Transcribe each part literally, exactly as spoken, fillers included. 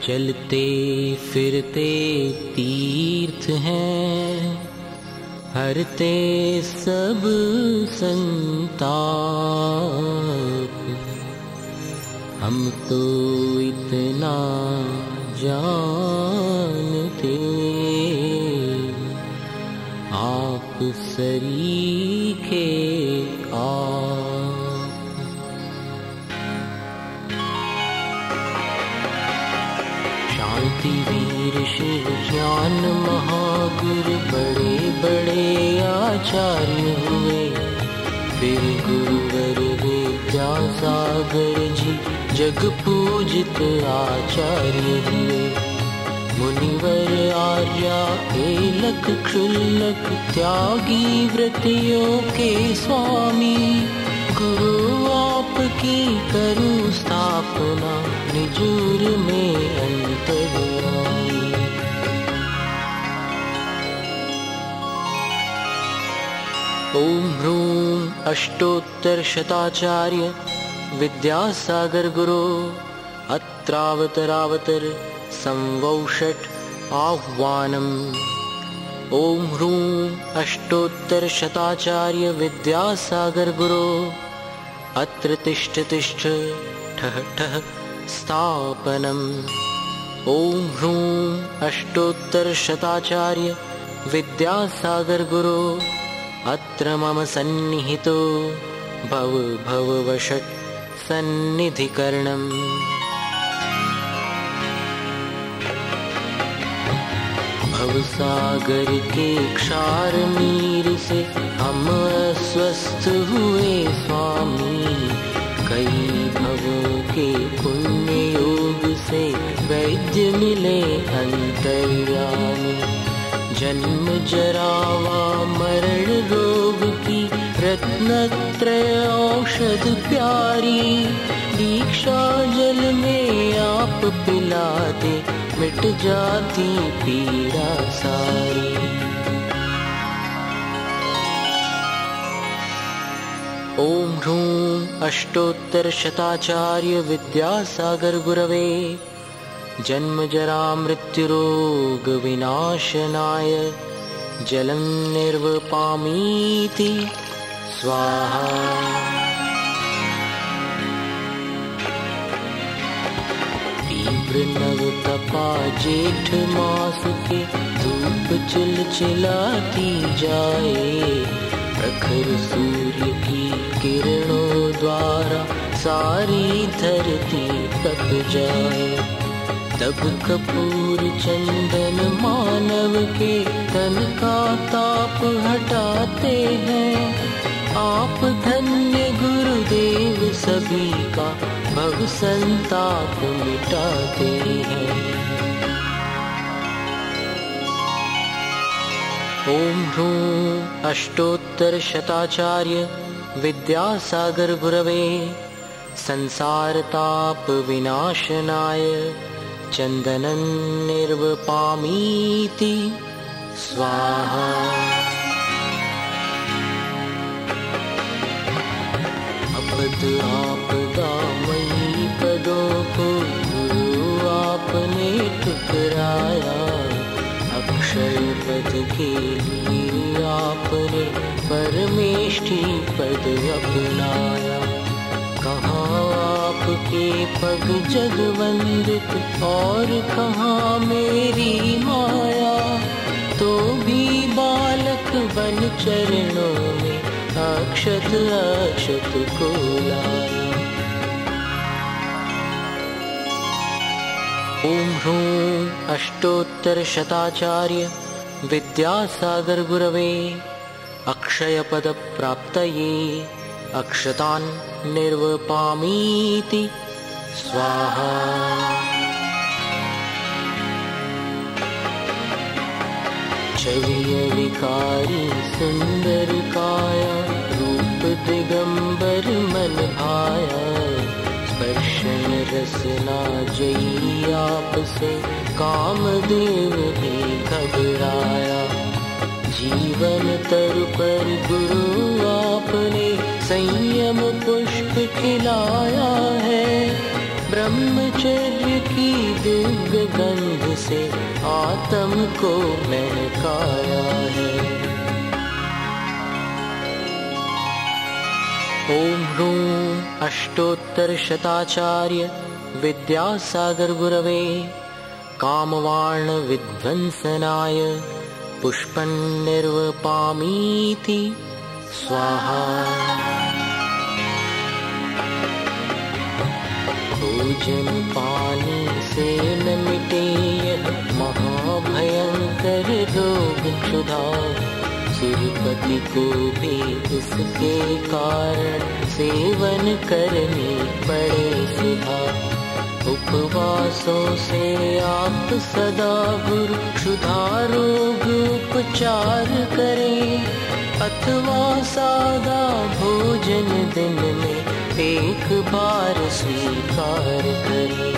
चलते फिरते तीर्थ हैं, हरते सब संताप। हम तो इतना जानते, आप सरीखे आप। शांति वीर शिव ज्ञान महागुरु बड़े बड़े आचार्य हुए। फिर गुरुवर विद्यासागर जी जग पूजित आचार्य हुए। मुनिवर आर्या एलक क्षुल्लक त्यागी व्रतियों के स्वामी। गुरु आपकी करूं स्थापना निजूर में अंतर्यामी। ओम ह्रूं अष्टोत्तर शताचार्य विद्यासागर गुरो अत्रावतरावतर संवौषट आह्वानम्। ओम ह्रूं अष्टोत्तर शताचार्य विद्यासागर गुरो अत्र तिष्ठ तिष्ठ ठः ठः स्थापनम्। ओम ह्रूं अष्टोत्तर शताचार्य विद्यासागर गुरो अत्र मम सन्निहितो भव भववषट् सन्निधिकरणम्। भवसागर के क्षार नीर से हम अस्वस्थ हुए स्वामी। कई भवों के पुण्य योग से वैद्य मिले अंतर्यामी। जन्म जरावा मरण रोग की रत्नत्रय औषध प्यारी। दीक्षा जल में आप पिला दे मिट जाती पीड़ा सारी। ओम ह्रूं अष्टोत्तर शताचार्य विद्यासागर गुरवे जन्म जरा मृत्यु रोग विनाशनाय जलं निर्वपामीति स्वाहा। तीव्र नव तपा जेठ मास के धूप चिल चिलाती जाए। प्रखर सूर्य की किरणों द्वारा सारी धरती तप जाए। तब कपूर चंदन मानव के तन का ताप हटाते हैं। आप धन्य गुरुदेव सभी का भव संताप मिटाते हैं। ओम ह्रूं अष्टोत्तर शताचार्य विद्यासागर गुरवे संसार ताप विनाशनाय चंदनं निर्वपामीति स्वाहा। अपद आपदामयी पदों को गुरु आपने ठुकराया। अक्षय पद के लिए आपने परमेष्ठी पद अपनाया। कहाँ आपके पग जगवंदित और कहाँ मेरी माया। तो भी बालक बन चरणों में अक्षत अक्षत को लाया। ओम ह्रूं अष्टोत्तर शताचार्य विद्यासागर गुरवे अक्षय पद प्राप्तये अक्षतान् निर्वपामीति स्वाहा। छविय विकारी सुंदर काया रूप दिगंबर मन भाया। स्पर्शन रसना जयी आपसे कामदेव भी घबराया। जीवन तरु पर गुरु आपने संयम पुष्प खिलाया है। ब्रह्मचर्य की दिव्य गंध से आत्म को महकाया है। ओम ह्रूं अष्टोत्तर शताचार्य विद्यासागर गुरवे कामवाण विध्वंसनाय पुष्पन्निर्वपामीति स्वाहा। भोजन पानी से न मिटे यह महाभयंकर रोग क्षुधा, सुरपति को भी इसके कारण सेवन करनी पड़े सुधा। उपवासों से आप सदा गुरु क्षुधा रोग उपचार करें, अथवा सादा भोजन दिन में एक बार स्वीकार करें।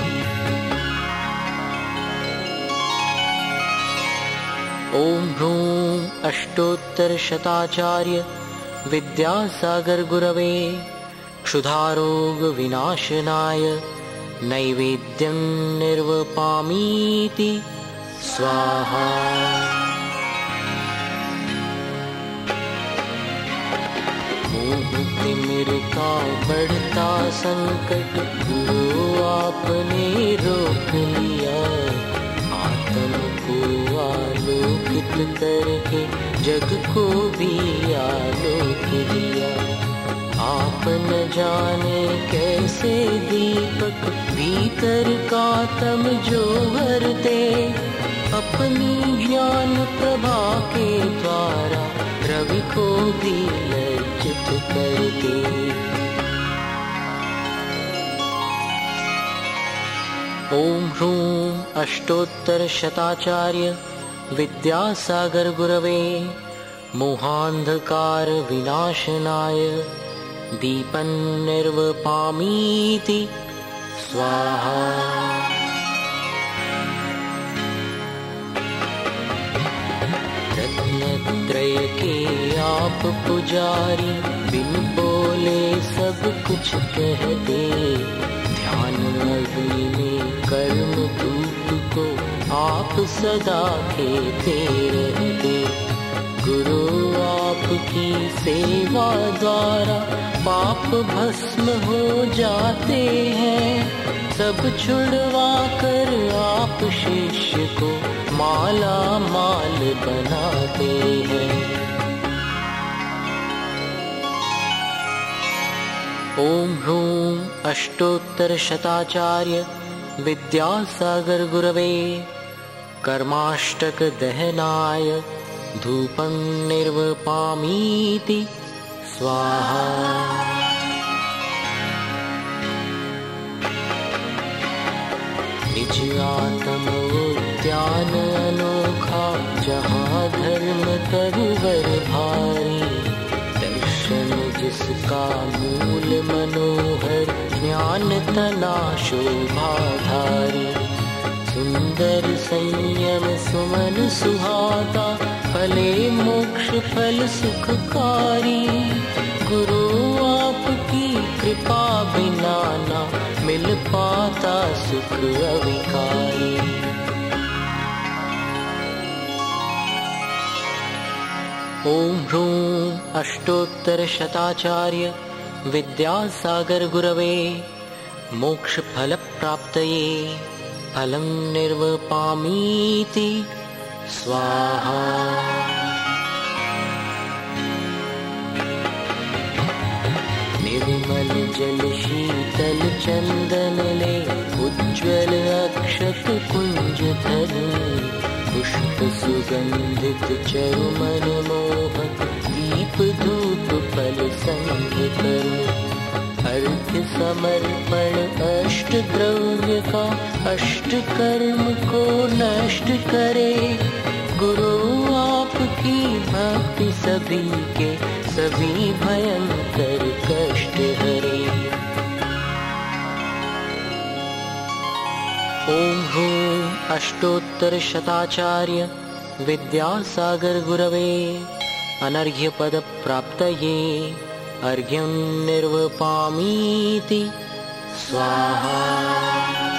ओम ह्रूं अष्टोत्तर शताचार्य विद्यासागर गुरवे क्षुधारोग विनाशनाय नैवेद्यं निर्वपामीति स्वाहा। तिमिर का बढ़ता संकट गुरु आपने रोक लिया, आत्म को आलोकित करके जग को भी आलोक दिया। आप न जाने कैसे दीपक भीतर का तम जो भरते, अपनी ज्ञान प्रभा के द्वारा रवि को भी लज्जित करते। ओम ह्रूं अष्टोत्तर शताचार्य विद्यासागर गुरवे मोहांधकार विनाशनाय दीपन्निर्वपामीति स्वाहा। रत्नत्रय के आप पुजारी, बिन बोले सब कुछ कहते, ध्यान अग्नि में कर्म धूप को आप सदा खेते रहते। गुरु आपकी सेवा द्वारा पाप भस्म हो जाते हैं, सब छुड़वा कर आप शिष्य को माला माल बनाते हैं। ओम ह्रूं अष्टोत्तर शताचार्य विद्यासागर गुरवे कर्माष्टक दहनाय धूपं निर्वपामीति स्वाहा। निज आत्म उद्यान अनोखा, जहाँ धर्म तरुवर भारी, दर्शन जिसका मूल मनोहर, ज्ञान तना शोभाधारी। सुंदर संयम सुमन सुहाता, फले मोक्ष फल सुखकारी। गुरु आपकी कृपा बिना ना मिल पाता सुख अविकारी। ओम ह्रूं अष्टोत्तर शताचार्य विद्यासागर गुरवे मोक्ष फल प्राप्तये फलं निर्वपामीति स्वाहा। निर्मल जल शीतल चंदन ले, उज्ज्वल अक्षत कुंज धर, पुष्प सुगंधित चरुमन मोहक, दीप धूप फल संग कर। अर्घ्य समर्पण अष्ट द्रव्य का, अष्ट कर्म को नष्ट करे। गुरु आपकी भक्ति सभी के सभी भयंकर कष्ट हरे। ओम ह्रूं अष्टोत्तर शताचार्य विद्यासागर गुरवे अनर्घ्य पद प्राप्तये अर्घ्यं निर्वपामीति स्वाहा।